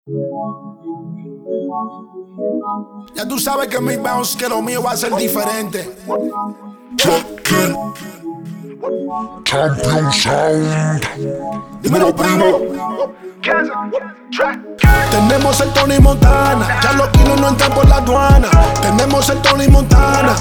Ya tú sabes que mi bounce, que lo mío va a ser diferente. Champion Sound. Dímelo, primo. Tenemos el Tony Montana, ya los kilos no entran por la aduana. Tenemos el Tony Montana,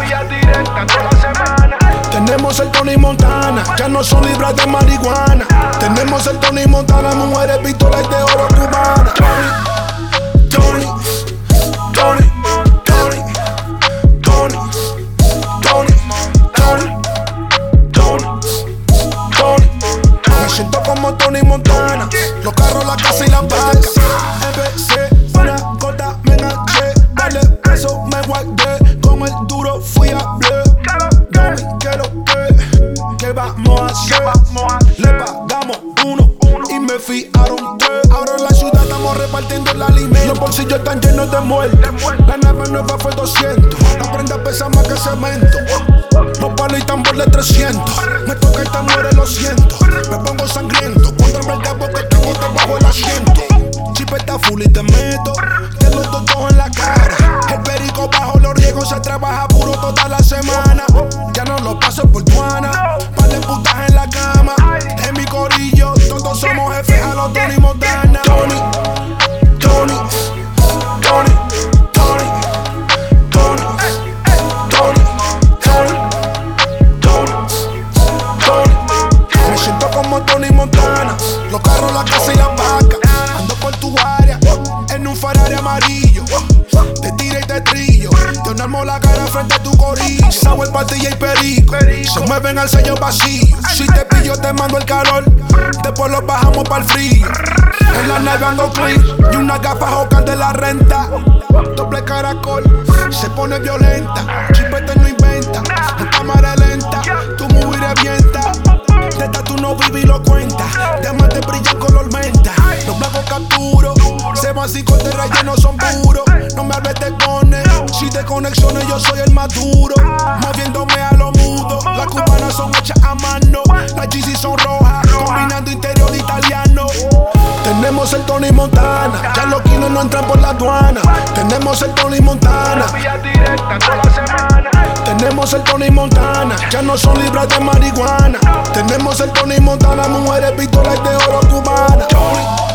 tenemos el Tony Montana, ya no son libras de marihuana. Tenemos el Tony Montana, mujeres, pistolas de oro cubana. Tony, Tony, Tony, Tony, Tony, Tony, Tony, Tony. Me siento como Tony Montana, los carros, la casa y la vaca. Empecé una gota, me enganché, dale peso, me guardé, con el duro fui a hablar. Dame que lo que vamos a hacer. Le pagamos uno y me fiaron tres. Ahora en la ciudad estamos repartiendo el alimento. Los bolsillos están llenos de muertos. La nave nueva fue 200. La prenda pesa más que cemento. Los palos y tambor de 300. Me toca y te muere, lo siento. Me pongo sangriento cuando me el porque tengo debajo el asiento. Chipeta full y te meto. Te los dos en la cara. El perico bajo los riegos se trabaja puro toda la semana. Ya no lo paso por tuana. Par de putas en la cama. En mi corillo todos somos jefes a los Tony Montana. Tony, Tony, Tony, Tony, Tony, Tony, Tony, Tony, Tony. Me siento como Tony Montana. Los carros, la casa y la vaca. Ando por tu área en un Ferrari amarillo. Te tira y te trillo. Te unarmo la cara frente a tu corillo. Sabor, patilla y perico. Se mueven al sello vacío. Si te pillo te mando el calor. Después los bajamos para el frío. En la nave ando clean y una gafa jocan de la renta. Doble caracol, se pone violenta. Chipete no inventa, en cámara lenta. Tu movie revienta. De esta tú no vives y lo cuentas. Diamantes brillan color menta. Los blancos capturo, se van sin corte relleno, son puros. No me hables de cones, si de conexiones yo soy el maduro. Moviéndome a lo mudo, las cubanas son hechas a mano. Las GC son rojas, combinando interior italiano. Tenemos el Tony Montana, ya los kilos no entran por la aduana. Tenemos el Tony Montana, tenemos el Tony Montana, ya no son libras de marihuana. Tenemos el Tony Montana, mujeres, pistolas de oro cubana.